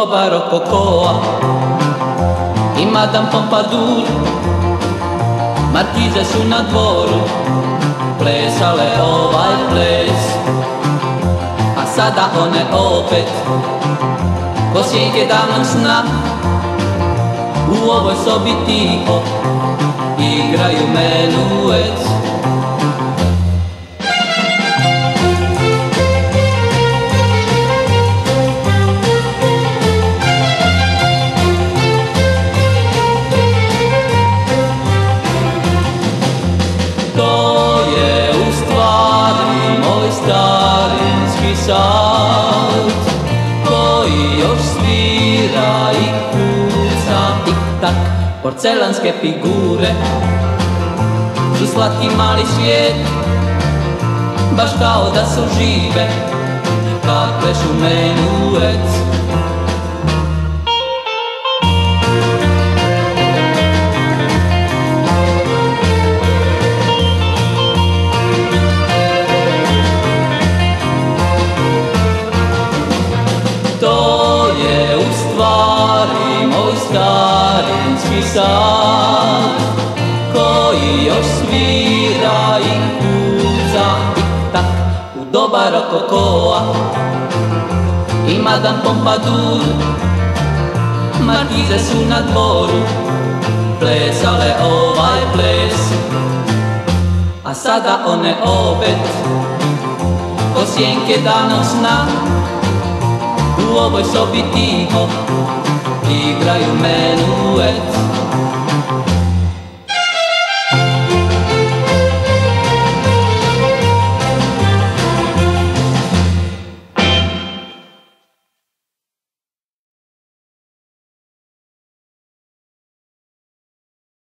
doba rokokoa i Madame Pompadour. Markize su na dvoru plesale ovaj ples, a sada one opet ko sjenke danom sna u ovoj sobi tiho igraju menuet. To je u stvari moj starinski sat koji još svira i kuca tik-tak. Porcelanske figure su slatki mali svijet, baš kao da su žive kad plešu menuet. To je u stvari moj starinski sat koji još svira i kuca tik-tak u doba rokokoa i Madame Pompadour. Markize su na dvoru plesale ovaj ples, a sada one opet ko sjenke danom sna u ovoj sobi tiho igraju menuet.